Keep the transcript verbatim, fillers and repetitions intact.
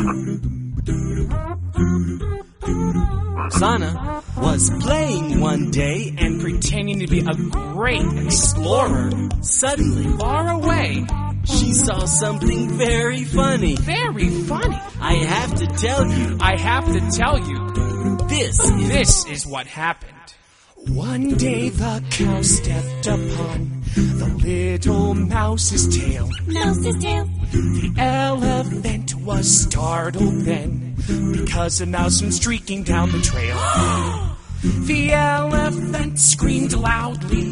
Sana was playing one day and pretending to be a great explorer. Suddenly, Far away. she saw something very funny. Very funny. I have to tell you, I have to tell you, this is... this is what happened. One day the cow stepped upon the little mouse's tail. Mouse's tail. The elephant was startled then, because a mouse went streaking down the trail. The elephant screamed loudly.